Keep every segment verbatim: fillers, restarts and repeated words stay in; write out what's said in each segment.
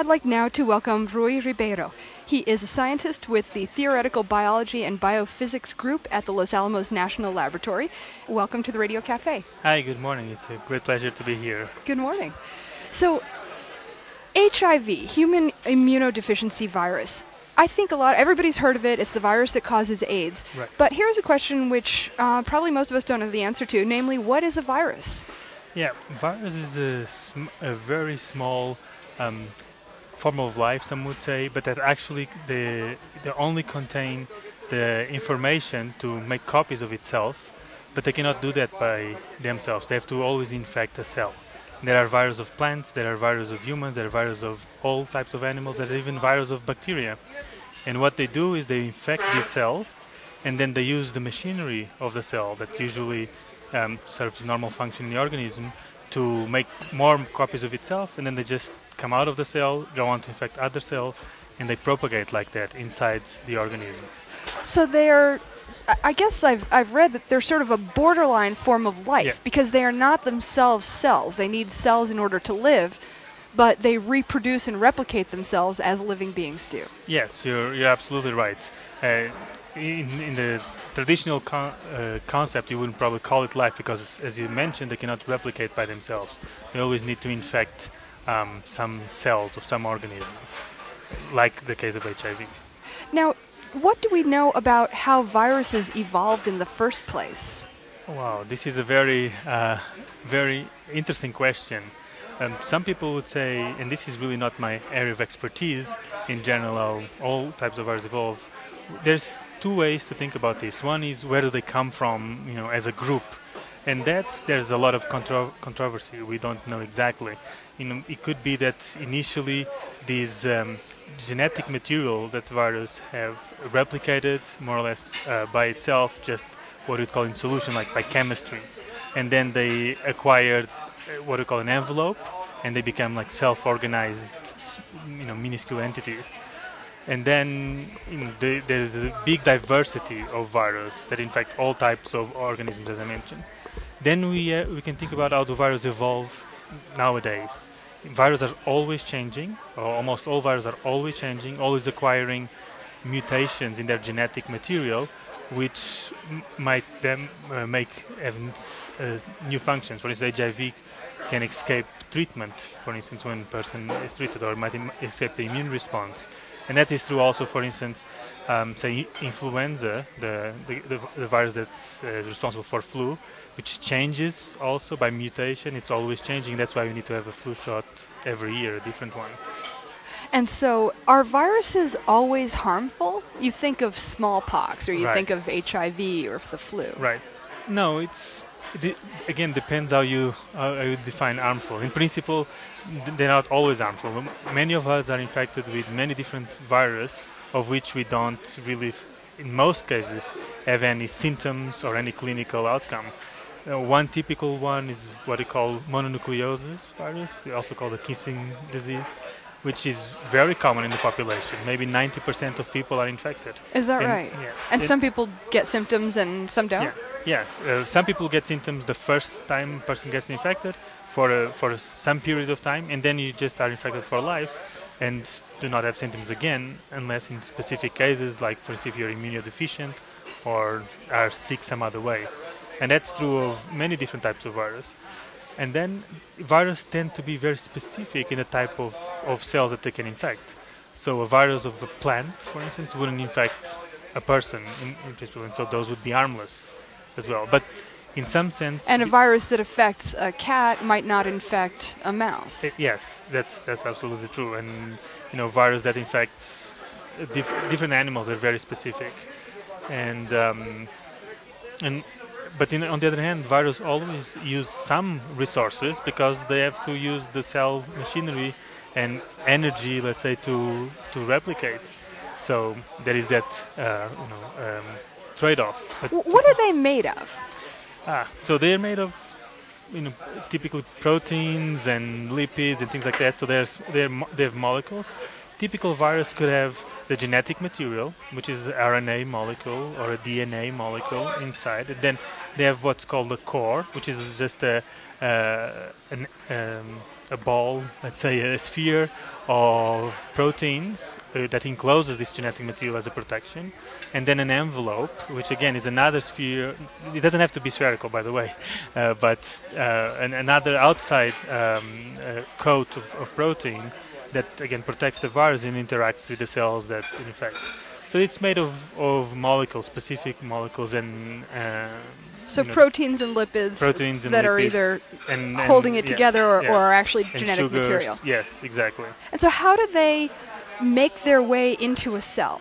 I'd like now to welcome Rui Ribeiro. He is a scientist with the Theoretical Biology and Biophysics Group at the Los Alamos National Laboratory. Welcome to the Radio Cafe. Hi, good morning. It's a great pleasure to be here. Good morning. So, H I V, human immunodeficiency virus. I think a lot, everybody's heard of it. It's the virus that causes AIDS. Right. But here's a question which uh, probably most of us don't know the answer to, namely, what is a virus? Yeah, virus is a, sm- a very small um, form of life, some would say, but that actually they, they only contain the information to make copies of itself, but they cannot do that by themselves. They have to always infect a cell. There are viruses of plants, there are viruses of humans, there are viruses of all types of animals, there are even viruses of bacteria. And what they do is they infect these cells, and then they use the machinery of the cell that usually um, serves normal function in the organism to make more copies of itself, and then they just come out of the cell, go on to infect other cells, and they propagate like that inside the organism. So they're, I- I guess I've, I've read that they're sort of a borderline form of life Yeah. because they are not themselves cells. They need cells in order to live, but they reproduce and replicate themselves as living beings do. Yes, you're, you're absolutely right. Uh, in, in the traditional con- uh, concept, you wouldn't probably call it life because, as you mentioned, they cannot replicate by themselves. They always need to infect um, some cells of some organism, like the case of H I V. Now, what do we know about how viruses evolved in the first place? Wow, this is a very, uh, very interesting question. Um, some people would say, and this is really not my area of expertise, in general, how all types of viruses evolve. There's two ways to think about this. One is where do they come from, you know, as a group, and that there's a lot of contro- controversy. We don't know exactly. You know, it could be that initially these um, genetic material that virus have replicated more or less uh, by itself, just what we call in solution, like by chemistry, and then they acquired uh, what we call an envelope, and they become like self-organized, s- you know, minuscule entities. And then you know, the, there's a big diversity of virus that infect all types of organisms, as I mentioned. Then we uh, we can think about how the virus evolve nowadays. Viruses are always changing, or almost all viruses are always changing, always acquiring mutations in their genetic material, which m- might then uh, make have uh, new functions. For instance, H I V can escape treatment, for instance, when a person is treated, or might Im- escape the immune response. And that is true also, for instance, um, say influenza, the, the, the, the virus that's uh, responsible for flu, which changes also by mutation. It's always changing. That's why we need to have a flu shot every year, a different one. And so, are viruses always harmful? You think of smallpox, or you Right. think of H I V or the flu. Right. No, it's it, again depends how you how you define harmful. In principle, th- they're not always harmful. M- Many of us are infected with many different viruses, of which we don't really, f- in most cases, have any symptoms or any clinical outcome. Uh, one typical one is what we call mononucleosis virus, also called the kissing disease, which is very common in the population. Maybe ninety percent of people are infected. Is that And right? yes, And it- some people get symptoms and some don't? yeah, yeah. Uh, some people get symptoms the first time person gets infected for a, for a s- some period of time, and then you just are infected for life and do not have symptoms again, unless in specific cases, like for instance, if you're immunodeficient or are sick some other way. And that's true of many different types of virus. And then viruses tend to be very specific in the type of, of cells that they can infect. So a virus of a plant, for instance, wouldn't infect a person in, in principle, and so those would be harmless as well. But in some sense, And a y- virus that affects a cat might not infect a mouse. i- yes, that's that's absolutely true. And you know, virus that infects uh, dif- different animals are very specific. And um, and but in, on the other hand, virus always use some resources because they have to use the cell machinery and energy, let's say, to to replicate. So there is that uh, you know um, trade-off. But W- what are they made of? ah, so they are made of you know typically proteins and lipids and things like that. So there's they're mo- they have molecules. Typical virus could have the genetic material, which is R N A molecule or a D N A molecule inside. And then they have what's called a core, which is just a uh, an, um, a ball, let's say a sphere of proteins uh, that encloses this genetic material as a protection, and then an envelope, which again is another sphere. It doesn't have to be spherical, by the way, uh, but uh, an, another outside um, uh, coat of, of protein that again protects the virus and interacts with the cells that it infect. So it's made of, of molecules, specific molecules, and uh, So you know, proteins and lipids proteins and that lipids are either and, and holding it yeah, together or, yeah. or are actually And genetic sugars, material. Yes, exactly. And so how do they make their way into a cell?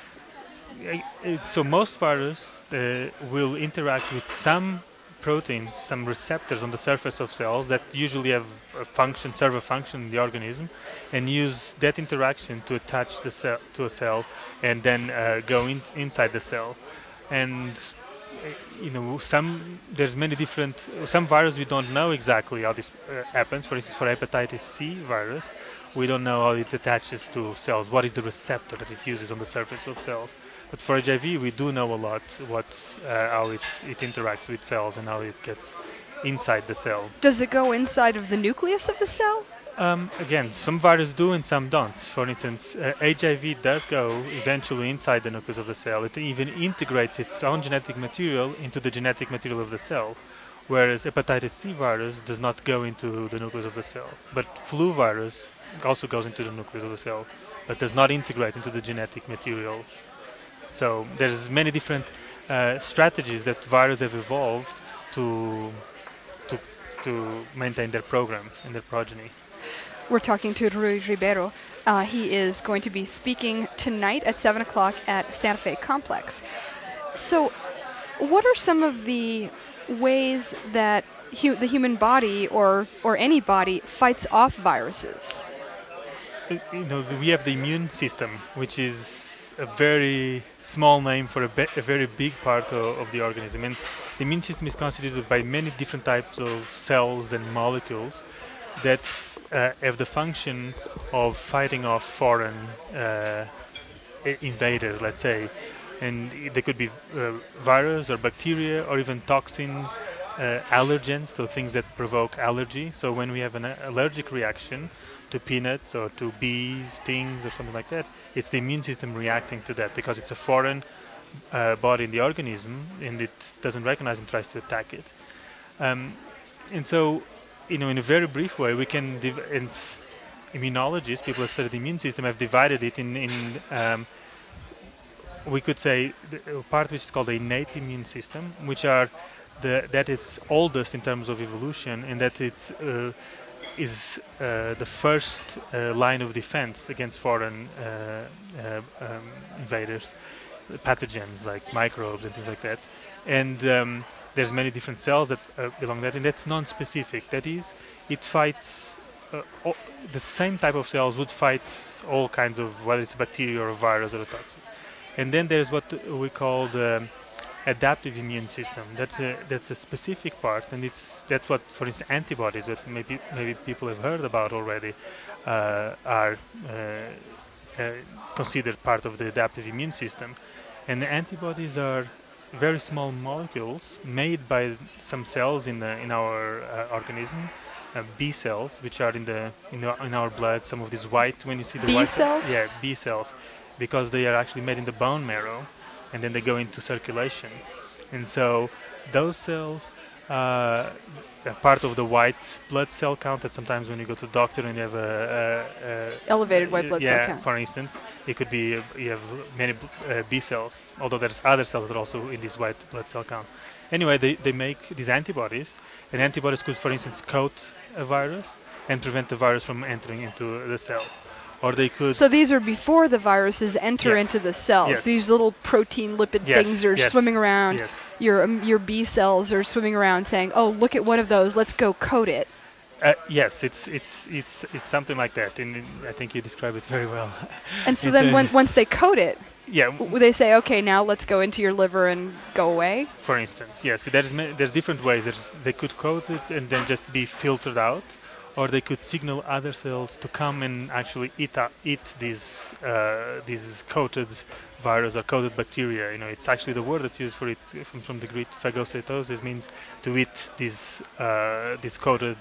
Uh, uh, So most viruses uh, will interact with some proteins, some receptors on the surface of cells that usually have a function, serve a function in the organism, and use that interaction to attach the cell to a cell, and then uh, go in, inside the cell. And uh, you know, some there's many different. Some viruses we don't know exactly how this uh, happens. For instance, for hepatitis C virus, we don't know how it attaches to cells. What is the receptor that it uses on the surface of cells? But for H I V, we do know a lot what uh, how it it interacts with cells and how it gets inside the cell. Does it go inside of the nucleus of the cell? Um, again, some viruses do and some don't. For instance, uh, H I V does go eventually inside the nucleus of the cell. It even integrates its own genetic material into the genetic material of the cell, whereas hepatitis C virus does not go into the nucleus of the cell. But flu virus also goes into the nucleus of the cell, but does not integrate into the genetic material. So there's many different uh, strategies that viruses have evolved to to to maintain their program and their progeny. We're talking to Rui Ribeiro. Uh, he is going to be speaking tonight at seven o'clock at Santa Fe Complex. So what are some of the ways that hu- the human body or, or any body fights off viruses? Uh, You know, we have the immune system, which is a very small name for a, be- a very big part of, of the organism. And the immune system is constituted by many different types of cells and molecules that uh, have the function of fighting off foreign uh, i- invaders, let's say. And i- they could be uh, virus or bacteria or even toxins, uh, allergens, so things that provoke allergy. So when we have an a- allergic reaction to peanuts or to bees, stings, or something like that, it's the immune system reacting to that because it's a foreign uh, body in the organism and it doesn't recognize and tries to attack it. Um, and so, you know, in a very brief way, we can, div- and s- immunologists, people who study the immune system, have divided it in, in um, we could say, the, a part which is called the innate immune system, which are the that it's oldest in terms of evolution, and that it uh, is uh, the first uh, line of defense against foreign uh, uh, um, invaders, pathogens like microbes and things like that. And um, there's many different cells that uh, belong to that, and that's non-specific. That is, it fights uh, all, the same type of cells would fight all kinds of, whether it's a bacteria or a virus or a toxin. And then there's what we call the adaptive immune system. That's a that's a specific part, and it's that's what, for instance, antibodies that maybe maybe people have heard about already uh, are uh, uh, considered part of the adaptive immune system. And the antibodies are very small molecules made by some cells in the in our uh, organism, uh, B cells, which are in the in, the, in our blood. Some of these white, when you see the B white cells? yeah, B cells, because they are actually made in the bone marrow, and then they go into circulation. And so those cells uh, are part of the white blood cell count that sometimes when you go to the doctor and you have a, a, a Elevated white blood cell yeah, count. for instance, it could be uh, you have many uh, B cells, although there's other cells that are also in this white blood cell count. Anyway, they, they make these antibodies, and antibodies could, for instance, coat a virus and prevent the virus from entering into the cell. Or they could So these are before the viruses enter Yes. into the cells. Yes. These little protein lipid Yes, things are yes, swimming around. yes. Your um, your B cells are swimming around saying, "Oh, look at one of those. Let's go coat it." Uh, yes, it's it's it's it's something like that, and I think you describe it very well. And so It's then a- when, once they coat it, yeah, w- they say, "Okay, now let's go into your liver and go away." for instance, yes, there's ma- there's different ways. There's, they could coat it and then just be filtered out, or they could signal other cells to come and actually eat uh, eat these uh, these coated virus or coated bacteria. You know, it's actually the word that's used for it from, from the Greek phagocytosis, means to eat these uh, these coated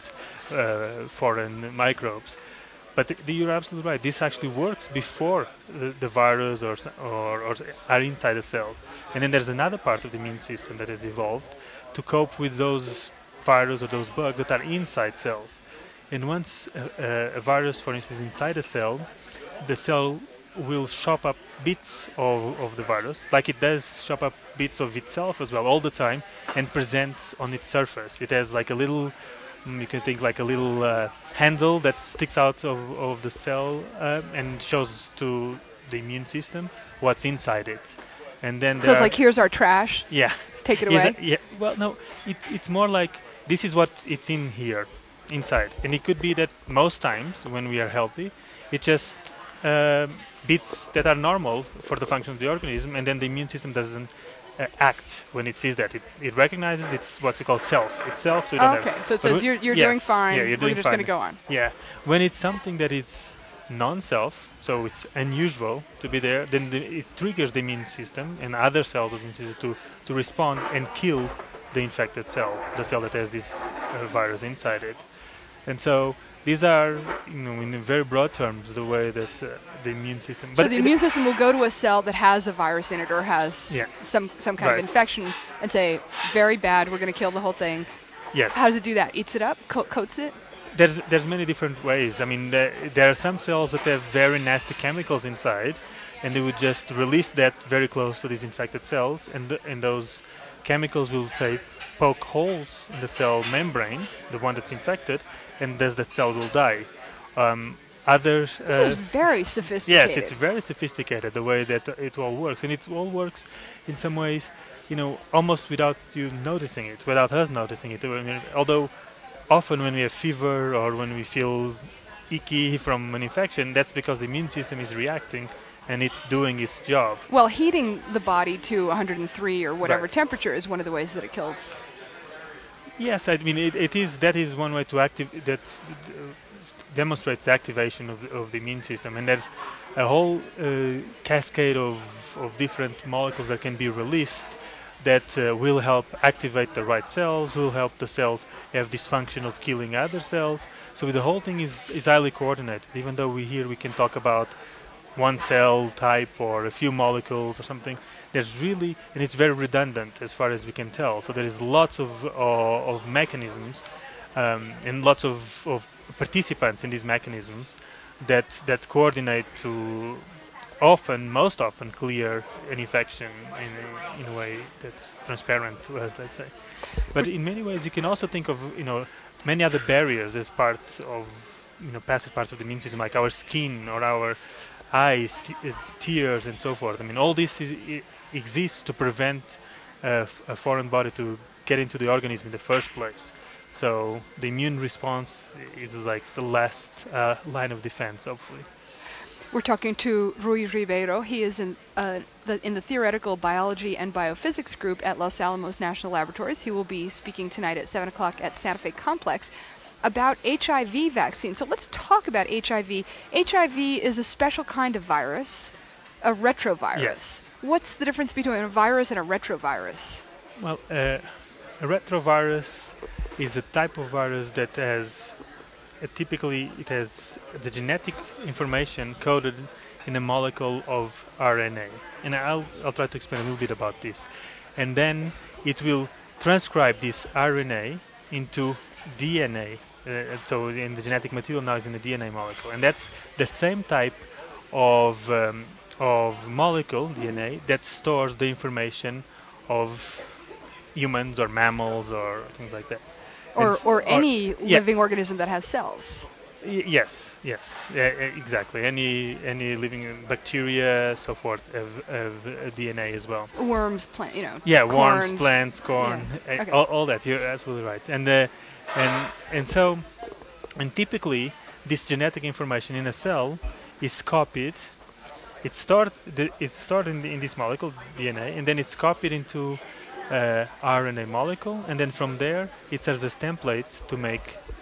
uh, foreign microbes. But th- you're absolutely right. This actually works before the, the virus or, s- or or are inside the cell, and then there's another part of the immune system that has evolved to cope with those virus or those bugs that are inside cells. And once a, a, a virus, for instance, is inside a cell, the cell will chop up bits of, of the virus, like it does chop up bits of itself as well all the time, and presents on its surface. It has like a little, mm, you can think like a little uh, handle that sticks out of, of the cell uh, and shows to the immune system what's inside it. And then So there it's are- like, here's our trash. yeah. Take it Is away. it- yeah. Well, no. It, it's more like this is what it's in here, inside, and it could be that most times when we are healthy, it just um bits that are normal for the function of the organism, and then the immune system doesn't uh, act when it sees that. It, it recognizes it's what we call self. Itself. So we don't Oh, okay, have, so it but says we- you're, you're yeah, doing fine. Yeah, you're We're doing just going to fine. go on. Yeah. When it's something that it's non-self, so it's unusual to be there, then the, it triggers the immune system and other cells of the immune system to, to respond and kill the infected cell, the cell that has this uh, virus inside it. And so these are, you know, in very broad terms, the way that uh, the immune system. So But the it- immune system will go to a cell that has a virus in it or has Yeah. some, some kind Right. of infection and say, very bad, we're going to kill the whole thing. yes. How does it do that? Eats it up? Co- coats it? there's there's many different ways. I mean, there, there are some cells that have very nasty chemicals inside, and they would just release that very close to these infected cells, and th- and those chemicals will say poke holes in the cell membrane, the one that's infected, and thus that cell will die. Um, others. This uh, is very sophisticated. Yes, it's very sophisticated the way that uh, it all works, and it all works in some ways, you know, almost without you noticing it, without us noticing it. I mean, although often when we have fever or when we feel icky from an infection, that's because the immune system is reacting and it's doing its job. Well, heating the body to one hundred three or whatever Right. temperature is one of the ways that it kills. Yes, I mean it, it is. That is one way to active that uh, demonstrates the activation of the, of the immune system, and there's a whole uh, cascade of of different molecules that can be released that uh, will help activate the right cells, will help the cells have this function of killing other cells. So the whole thing is is highly coordinated. Even though we here we can talk about one cell type or a few molecules or something, there's really, and it's very redundant as far as we can tell. So there is lots of uh, of mechanisms um, and lots of, of participants in these mechanisms that that coordinate to often, most often, clear an infection in a, in a way that's transparent to us, let's say. But in many ways, you can also think of, you know, many other barriers as part of, you know, passive parts of the immune system, like our skin or our eyes, t- uh, tears, and so forth. I mean, all this is, I- exists to prevent uh, f- a foreign body to get into the organism in the first place. So the immune response is like the last uh, line of defense, hopefully. We're talking to Rui Ribeiro. He is in uh, the in the theoretical biology and biophysics group at Los Alamos National Laboratories. He will be speaking tonight at seven o'clock at Santa Fe Complex about H I V vaccine. So let's talk about H I V. H I V is a special kind of virus, a retrovirus. Yes. What's the difference between a virus and a retrovirus? Well, uh, a retrovirus is a type of virus that has uh, typically it has the genetic information coded in a molecule of R N A, and I'll I'll try to explain a little bit about this, and then it will transcribe this R N A into D N A. Uh, so in the genetic material now is in the D N A molecule, and that's the same type of um, of molecule D N A that stores the information of humans or mammals or things like that. Or, And s- or any yeah. living organism that has cells. Y- yes, yes, yeah, e- exactly. Any any living uh, bacteria, so forth, have, have uh, D N A as well. Worms, plant, you know. Yeah, corns. worms, plants, corn, Yeah, uh, okay. all, all that. You're absolutely right. And uh, and and so, and typically, this genetic information in a cell is copied. It's stored. The, it's stored in, the, in this molecule D N A, and then it's copied into uh, R N A molecule, and then from there it serves as template to make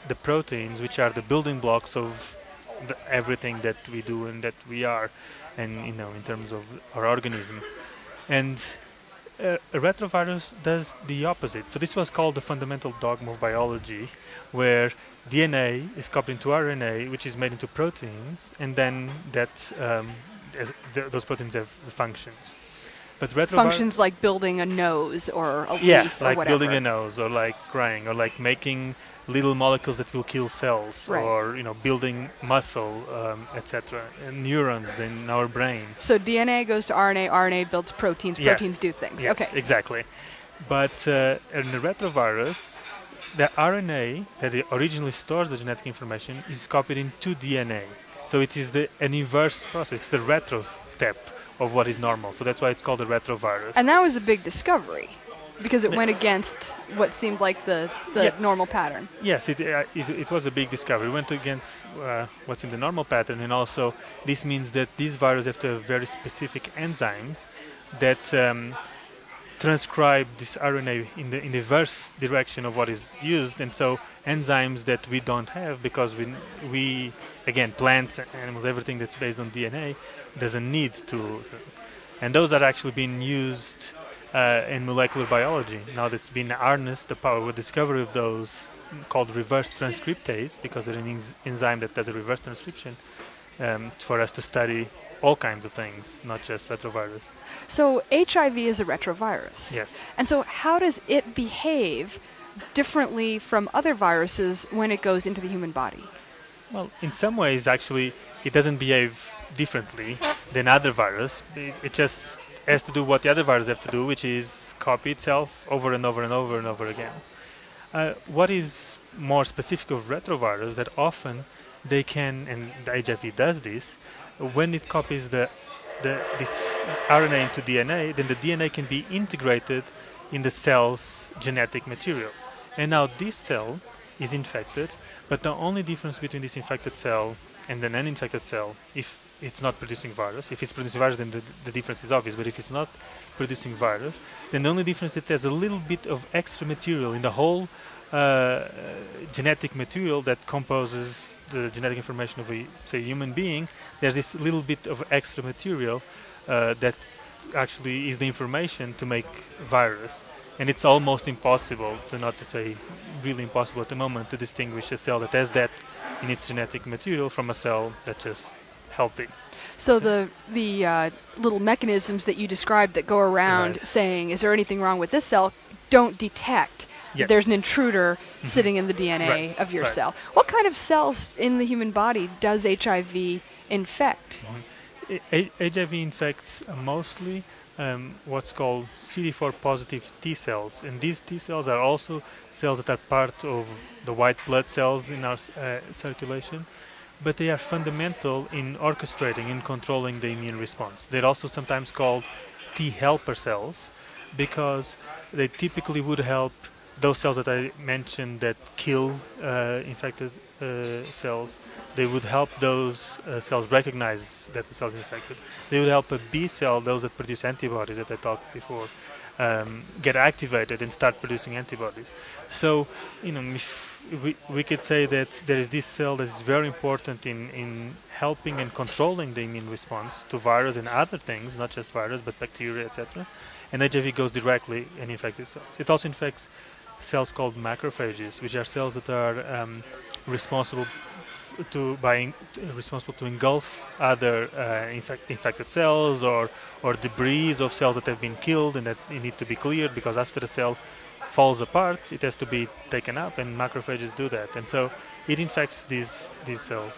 the proteins, which are the building blocks of the, everything that we do and that we are, and you know, in terms of our organism. And uh, a retrovirus does the opposite. So this was called the fundamental dogma of biology, where D N A is copied into R N A, which is made into proteins, and then that um, as th- those proteins have functions. But retrovirus Functions like building a nose or a yeah, leaf or like whatever. building a nose, or like crying, or like making little molecules that will kill cells, Right. or you know, building muscle, um, et cetera, and neurons in our brain. So D N A goes to R N A, R N A builds proteins, Yeah. proteins do things. Yes, Okay. exactly. But uh, in the retrovirus, the R N A that it originally stores the genetic information is copied into D N A. So it is the an inverse process. It's the retro step of what is normal. So that's why it's called a retrovirus. And that was a big discovery because it Ne- went against what seemed like the, the Yeah. normal pattern. Yes, it, uh, it it was a big discovery. It went against uh, what's in the normal pattern, and also this means that these viruses have to have very specific enzymes that um, transcribe this R N A in the in the inverse direction of what is used, and so enzymes that we don't have because we we again plants, animals, everything that's based on D N A doesn't need to, to and those are actually being used uh, in molecular biology. Now that's been harnessed, the power with discovery of those called reverse transcriptase, because they're an enz- enzyme that does a reverse transcription um, for us to study all kinds of things, not just retrovirus. So H I V is a retrovirus. Yes. And so how does it behave differently from other viruses when it goes into the human body? Well, in some ways, actually, it doesn't behave differently than other virus. It, it just has to do what the other viruses have to do, which is copy itself over and over and over and over again. Uh, what is more specific of retrovirus that often they can, and the H I V does this, when it copies the, the this R N A into D N A, then the D N A can be integrated in the cell's genetic material. And now this cell is infected, but the only difference between this infected cell and an uninfected cell, if it's not producing virus, if it's producing virus, then the, the difference is obvious, but if it's not producing virus, then the only difference is that there's a little bit of extra material in the whole uh, genetic material that composes the genetic information of a, say, human being. There's this little bit of extra material uh, that actually is the information to make virus. And it's almost impossible, to not to say really impossible at the moment, to distinguish a cell that has that in its genetic material from a cell that's just healthy. So the the uh, little mechanisms that you described that go around Right. saying, is there anything wrong with this cell, don't detect that Yes. there's an intruder Mhm. sitting in the D N A Right, of your right. cell. What kind of cells in the human body does H I V infect? I- A- H I V infects uh, mostly um, what's called C D four positive T cells, and these T cells are also cells that are part of the white blood cells in our s- uh, circulation, but they are fundamental in orchestrating and controlling the immune response. They're also sometimes called T helper cells because they typically would help those cells that I mentioned that kill uh, infected uh, cells. They would help those uh, cells recognize that the cell is infected. They would help a B cell, those that produce antibodies that I talked before, um, get activated and start producing antibodies. So, you know, if we, we could say that there is this cell that is very important in, in helping and controlling the immune response to virus and other things, not just virus, but bacteria, et cetera. And H I V goes directly and infects these cells. It also infects cells called macrophages, which are cells that are um, responsible f- to by en- t- responsible to engulf other uh, infect- infected cells or or debris of cells that have been killed and that need to be cleared, because after the cell falls apart, it has to be taken up, and macrophages do that, and so it infects these these cells.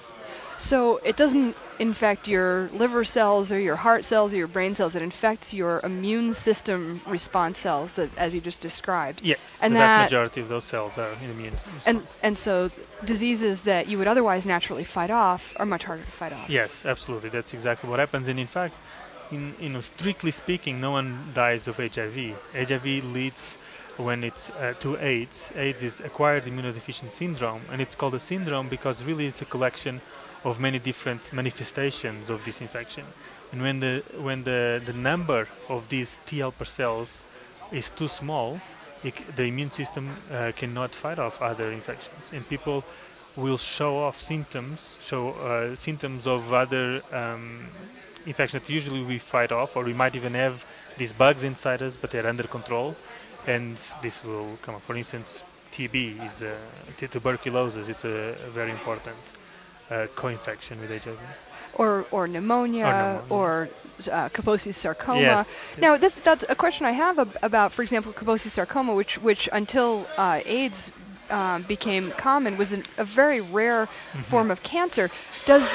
So it doesn't infect your liver cells or your heart cells or your brain cells. It infects your immune system response cells, that, as you just described. Yes, And the that- vast majority of those cells are immune. And and so diseases that you would otherwise naturally fight off are much harder to fight off. Yes, absolutely. That's exactly what happens. And in fact, in you know, strictly speaking, no one dies of H I V. H I V leads when it's uh, to AIDS. AIDS is acquired immunodeficiency syndrome, and it's called a syndrome because really it's a collection of many different manifestations of this infection. And when the when the, the number of these T helper cells is too small it, c- the immune system uh, cannot fight off other infections, and people will show off symptoms, show uh, symptoms of other um, infections that usually we fight off, or we might even have these bugs inside us, but they're under control, and this will come up. For instance, T B is uh, t- tuberculosis. It's a, a very important uh, co-infection with H I V. Or or pneumonia, Or pneumonia. or uh, Kaposi's sarcoma. Yes. Now, this that's a question I have ab- about, for example, Kaposi's sarcoma, which which until uh, AIDS um, became common was an, a very rare Mhm. form of cancer. Does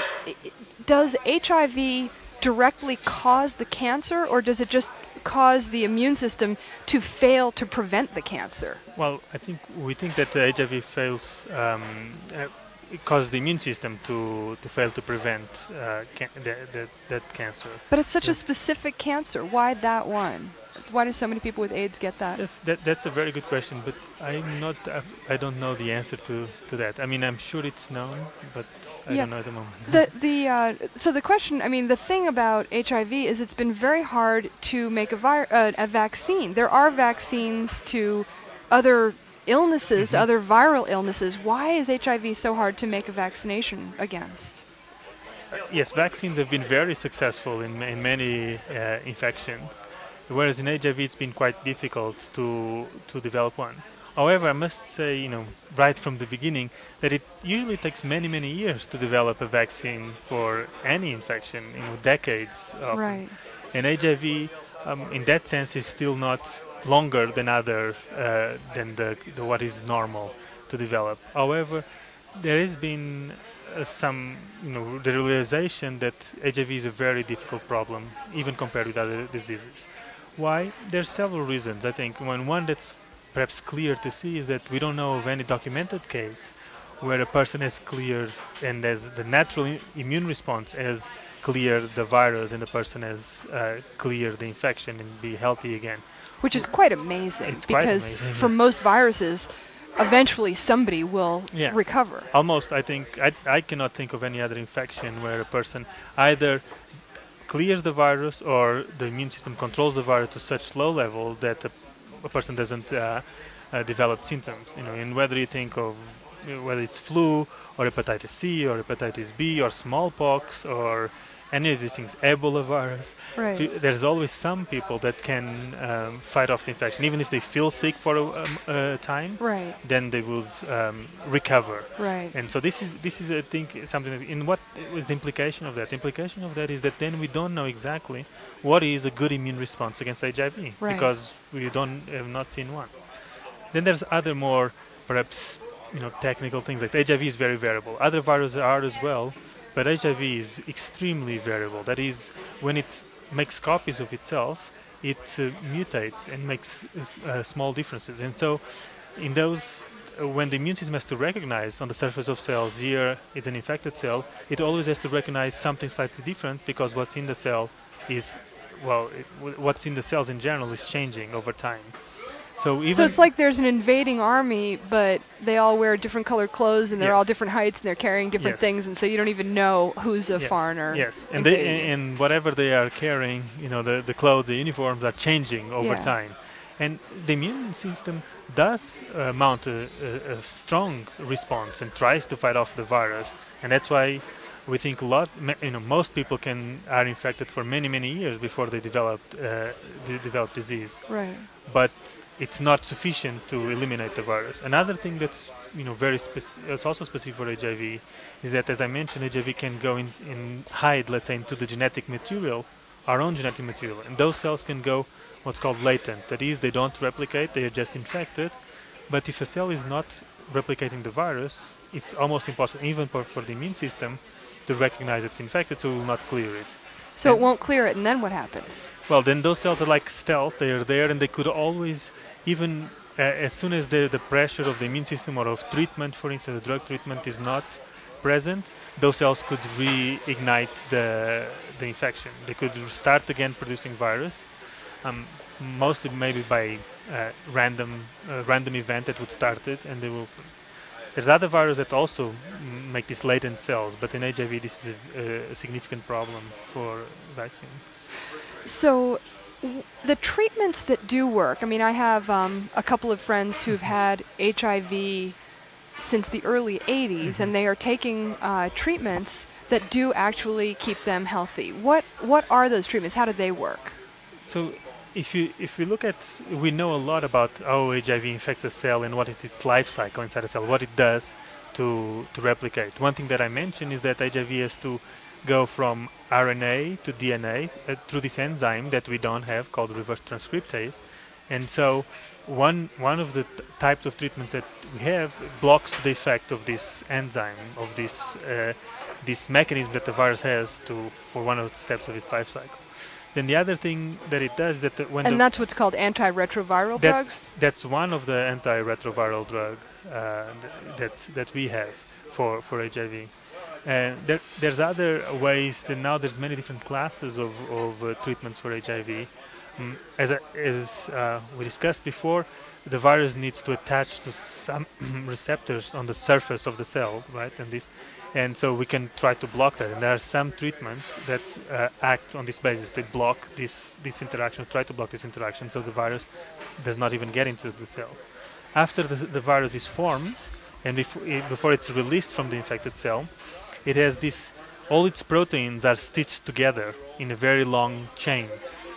does H I V directly cause the cancer, or does it just cause the immune system to fail to prevent the cancer? Well, I think we think that the H I V fails. Um, uh, it causes the immune system to, to fail to prevent uh, can- the, the, that cancer. But it's such a Yes. specific cancer. Why that one? Why do so many people with AIDS get that? Yes, that, that's a very good question, but I'm not. Uh, I don't know the answer to, to that. I mean, I'm sure it's known, but I Yeah. don't know at the moment. The the uh, so the question, I mean, the thing about H I V is it's been very hard to make a vir- uh, a vaccine. There are vaccines to other illnesses, to Mhm. other viral illnesses. Why is H I V so hard to make a vaccination against? Yes, vaccines have been very successful in, ma- in many uh, infections, whereas in H I V it's been quite difficult to to develop one. However, I must say, you know, right from the beginning, that it usually takes many, many years to develop a vaccine for any infection, you know, decades often. Right. And H I V, um, in that sense, is still not longer than other uh, than the, the what is normal to develop. However, there has been uh, some, you know, the realization that H I V is a very difficult problem, even compared with other diseases. Why? There's several reasons. I think one one that's perhaps clear to see is that we don't know of any documented case where a person has cleared and as the natural i- immune response has cleared the virus and the person has uh, cleared the infection and be healthy again. Which is quite amazing, It's quite because amazing, for yeah. most viruses, eventually somebody will Yeah. recover. Almost, I think, I, I cannot think of any other infection where a person either clears the virus or the immune system controls the virus to such low level that a, a person doesn't uh, uh, develop symptoms. You know, and whether you think of you know, whether it's flu or hepatitis C or hepatitis B or smallpox or any of these things, Ebola virus, Right. pe- there's always some people that can um, fight off the infection, even if they feel sick for a, um, a time. Right. Then they will um, recover. Right. And so this is this is I think something. That in what is the implication of that? The implication of that is that then we don't know exactly what is a good immune response against H I V Right. because we don't have not seen one. Then there's other more perhaps you know technical things like H I V is very variable. Other viruses are as well, but H I V is extremely variable. That is, when it makes copies of itself, it uh, mutates and makes s- uh, small differences. And so, in those, uh, when the immune system has to recognize on the surface of cells, here it's an infected cell, it always has to recognize something slightly different because what's in the cell is, well, it, w- what's in the cells in general is changing over time. So even So it's like there's an invading army, but they all wear different colored clothes and they're Yes. all different heights and they're carrying different Yes. things, and so you don't even know who's a Yes. foreigner. Yes, and they invading and, you. and whatever they are carrying, you know, the the clothes, the uniforms are changing over Yeah. time, and the immune system does uh, mount a, a, a strong response and tries to fight off the virus, and that's why we think a lot, ma- you know, most people can are infected for many many years before they develop uh, they develop disease, Right. but it's not sufficient to eliminate the virus. Another thing that's you know very spec- it's also specific for H I V is that, as I mentioned, H I V can go in, in hide, let's say, into the genetic material, our own genetic material, and those cells can go what's called latent. That is, they don't replicate; they are just infected. But if a cell is not replicating the virus, it's almost impossible, even for, for the immune system, to recognize it's infected, so it will not clear it. So it And- won't clear it, and then what happens? Well, then those cells are like stealth. They are there, and they could always, even uh, as soon as the the pressure of the immune system or of treatment, for instance, the drug treatment is not present, those cells could reignite the the infection. They could start again producing virus, um, mostly maybe by uh, random uh, random event that would start it, and they will. There's other viruses that also mm, make these latent cells, but in H I V this is a, a significant problem for vaccine. So w- the treatments that do work, I mean, I have um, a couple of friends who've had H I V since the early eighties, Mhm. and they are taking uh, treatments that do actually keep them healthy. What what are those treatments? How do they work? So if you if we look at, we know a lot about how H I V infects a cell and what is its life cycle inside a cell, what it does to to replicate. One thing that I mentioned is that H I V has to go from R N A to D N A uh, through this enzyme that we don't have called reverse transcriptase. And so one one of the t- types of treatments that we have blocks the effect of this enzyme, of this uh, this mechanism that the virus has to for one of the steps of its life cycle. Then the other thing that it does that the, when And the that's what's called antiretroviral that drugs? that's one of the antiretroviral drug uh, th- that that we have for for H I V. And there, there's other ways. That now there's many different classes of of uh, treatments for H I V. Mm, as I- as uh, we discussed before, the virus needs to attach to some receptors on the surface of the cell, right? And this, and so we can try to block that. And there are some treatments that uh, act on this basis. They block this this interaction, try to block this interaction, so the virus does not even get into the cell. After the, the virus is formed, and before, before it's released from the infected cell, it has this. All its proteins are stitched together in a very long chain.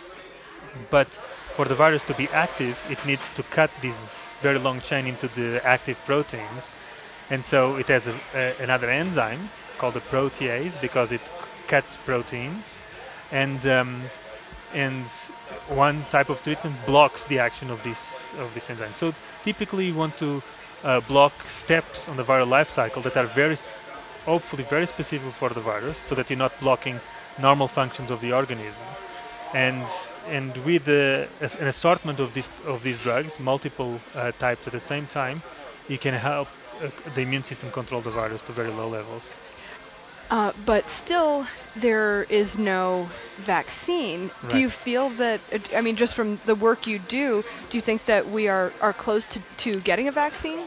But for the virus to be active, it needs to cut this very long chain into the active proteins, and so it has a, a, another enzyme called the protease because it c- cuts proteins, and um, and one type of treatment blocks the action of this of this enzyme. So typically, you want to uh, block steps on the viral life cycle that are very, s- hopefully, very specific for the virus, so that you're not blocking normal functions of the organism. And and with uh, as- an assortment of these of these drugs, multiple uh, types at the same time, you can help uh, the immune system control the virus to very low levels. Uh, but still, there is no vaccine. Do Right. you feel that, uh, I mean, just from the work you do, do you think that we are, are close to, to getting a vaccine?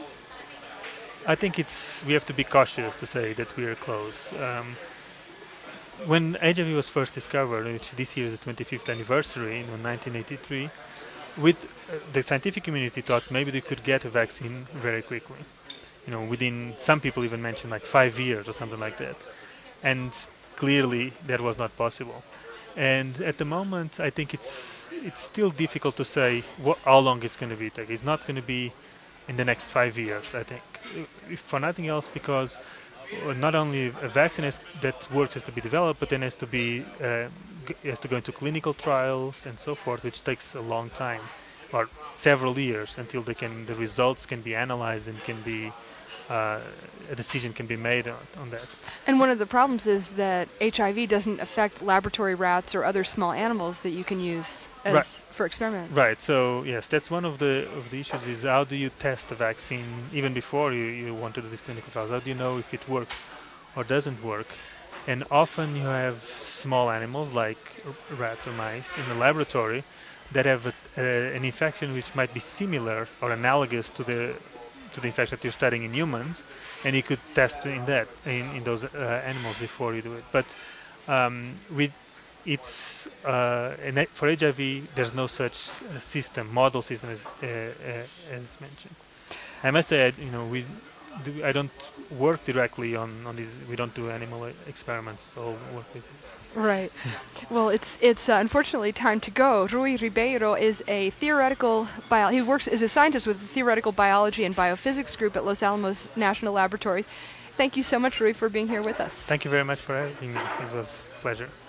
I think it's we have to be cautious to say that we are close. Um, when H I V was first discovered, which this year is the twenty-fifth anniversary, in nineteen eighty-three, with uh, the scientific community thought maybe they could get a vaccine very quickly. You know, within some people even mentioned like five years or something like that. And clearly that was not possible. And at the moment, I think it's it's still difficult to say what, how long it's going to be. Take. It's not going to be in the next five years. I think, if for nothing else, because uh, not only a vaccine has, that works has to be developed, but then has to be uh, g- has to go into clinical trials and so forth, which takes a long time, or several years until they can the results can be analyzed and can be uh, a decision can be made on, on that. And one of the problems is that H I V doesn't affect laboratory rats or other small animals that you can use Right. as for experiments. Right. So yes, that's one of the of the issues. Is how do you test a vaccine even before you, you want to do these clinical trials? How do you know if it works or doesn't work? And often you have small animals like r- rats or mice in the laboratory that have a, uh, an infection which might be similar or analogous to the to the infection that you're studying in humans, and you could test in that in, in those uh, animals before you do it. But um, with it's uh, and it- for H I V, there's no such uh, system, model system as, uh, uh, as mentioned. I must say, I, you know, we do, I don't work directly on on these. We don't do animal e- experiments, so work with this. Right. Well, it's it's uh, unfortunately time to go. Rui Ribeiro is a theoretical bio. He works as a scientist with the theoretical biology and biophysics group at Los Alamos National Laboratories. Thank you so much, Rui, for being here with us. Thank you very much for having me. It was a pleasure.